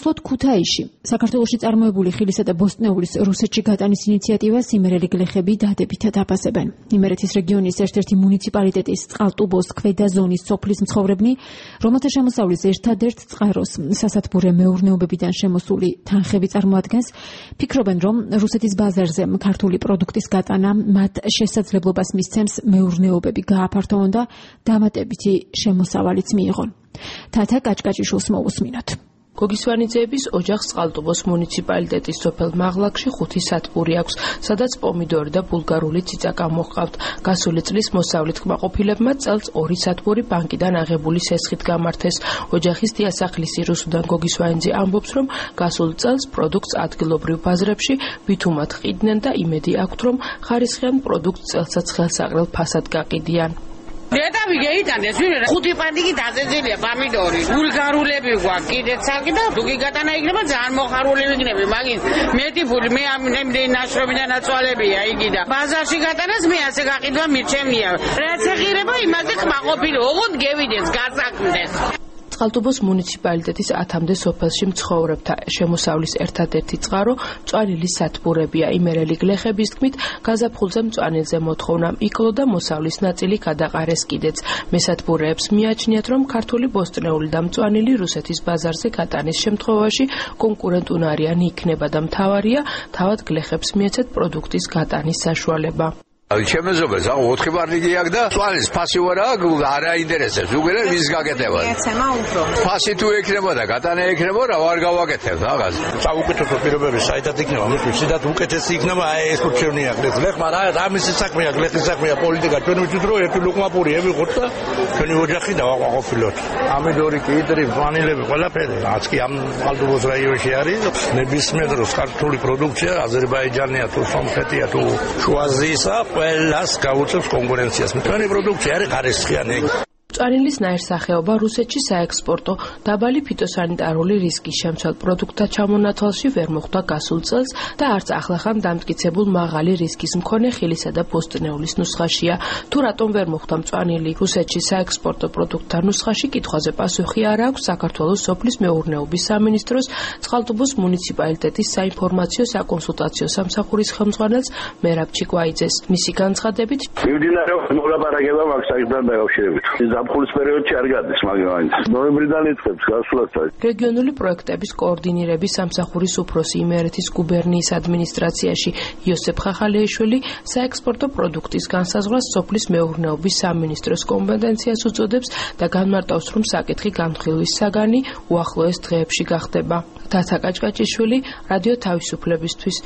ახლოთ ქუთაისში საქართველოში წარმოებული ხილისა და ბოსტნეულის რუსეთში გატანის ინიციატივას იმერელი გლეხები დადებითად აფასებენ. იმერეთის რეგიონის ერთ-ერთი მუნიციპალიტეტის წყალტუბოს ქვედა ზონის სოფლის მცხოვრებნი, რომელთა შემოსავლის ერთადერთ წყაროს სასათბურე მეურნეობებიდან შემოსული თანხები წარმოადგენს, ფიქრობენ, რომ რუსეთის ბაზარზე ქართული პროდუქტის გატანა მათ შესაძლებლობას მისცემს მეურნეობები გააფართოვონ და დამატებითი შემოსავალიც მიიღონ. თათა კაჭკაჭიშვილს მოვუსმინოთ. გოგისვანიძეების ოჯახს წყალტუბოს მუნიციპალიტეტის სოფელ მაღლაკში 5 სათბური აქვს, სადაც პომიდორი და ბულგარული ციცაკა მოჰყავთ. გასული წლის მოსავლით კმაყოფილებმა წელს 2 სათბური ბანკიდან აღებული სესხით გამართეს. ოჯახის დიასახლისი რუსუდან გოგისვანიძე ამბობს, რომ გასულ წელს პროდუქტს ადგილობრივ ბაზრებში ვითუმად ყიდნენ და იმედი აქვთ, რომ ხარისხიან პროდუქტს წელსაც ხელსაყრელ ფასად გაყიდიან. დედავი გეიტანეს, ვინმე 5 პანტიკი დაზეძილია პომიდორი. ბულგარულები გვაქვს კიდეც საკი და თუ გიგატანა იქნება ძალიან მოხარული ვიქნები, მაგის მეტი ფული მე ამ ნემდენი ნაშრომიდან აწვალებია იგი და ბაზარში გატანას მე ასე გაყიდვა მირჩევნია. რაც ეღირება იმაზე კმაყოფილი, ოღონდ გევიდეს, გასაქმდეს. წყალტუბოს მუნიციპალიტეტის 10-მდე სოფელში მცხოვრებთა შემოსავლის ერთადერთი წყარო მწვანილის სათბურებია. იმერელი გლეხების თქმით, გაზაფხულზე მწვანილზე მოთხოვნა იკლო და მოსავლის ნაწილი გადაყარეს კიდეც. მესათბურეებს მიაჩნიათ, რომ ქართული ბოსტნეული და მწვანილი რუსეთის ბაზარზე გატანის შემთხვევაში კონკურენტუნარიანი იქნება და მთავარია, თავად გლეხებს მიეცეთ პროდუქტის გატანის საშუალება. შემეძობეს, 4 პარტიკი აქვს და წვალის ფასი ვარა, არ აინტერესებს. უგერე ვის გაკეთება. ეცემა უფრო. ფასი თუ ექნება და გატანა ექნება, რა ვარ გავაკეთებ რაღაც. საუკეთესო პირობები საერთოდ იქნება, მისდათ უკეთესი იქნება, აი ეს რჩევნია გლეხ, მაგრამ რა ამისი საქმეა, გლეხის საქმეა, პოლიტიკა. ჩვენ ვიცით, რომ ერთი ლუკმაპური ევიღოთ და ჩვენი ოჯახი დავაყოფილოთ. ამიდორი, კიტრი, ვანილები, ყველაფერი, რაც კი ამ წყალტუბოს რაიონში არის, ნებისმიერ დროს ქართული პროდუქცია, აზერბაიჯანია თუ სომხეთია თუ შუა აზიისა ყველას გაუწევს კონკურენციას. მთელი პროდუქცია არის ხარისხიანი. მწვანილის ნაირსახეობა რუსეთში საექსპორტო დაბალი ფიტოსანიტარული რისკის შემცველ პროდუქტთა ჩამონათვალში ვერ მოხვდა გასულ წელს და არც ახლახან დამტკიცებულ მაღალი რისკის მქონე ხილისა და ბოსტნეულის ნუსხაშია. თუ რატომ ვერ მოხვდა მწვანილი რუსეთში საექსპორტო პროდუქტთა ნუსხაში, კითხვაზე პასუხი არ აქვს საქართველოს სოფლის მეურნეობის სამინისტროს წყალტუბოს მუნიციპალიტეტის საინფორმაციო საკონსულტაციო სამსახურის ხელმძღვანელს მერაბ ჩიკვაიძეს. მისი განცხადებით, მიმდინარეობს მოლაპარაკება მაგ საკითხთან დაკავშირებით. ზაფხულის პერიოდში არ გადის, მაგრამ ნოემბრიდან იწყებს გასვლასთან. რეგიონული პროექტების კოორდინირების სამსახურის უფროსი იმერეთის გუბერნიის ადმინისტრაციაში იოსებ ხახალეიშვილი საექსპორტო პროდუქტის განსაზღვრას სოფლის მეურნეობის სამინისტროს კომპეტენციას უწოდებს და განმარტავს, რომ საკითხი განხილვის საგანი უახლოეს დღეებში გახდება. თათა კაჭკაჭიშვილი, რადიო თავისუფლებისთვის.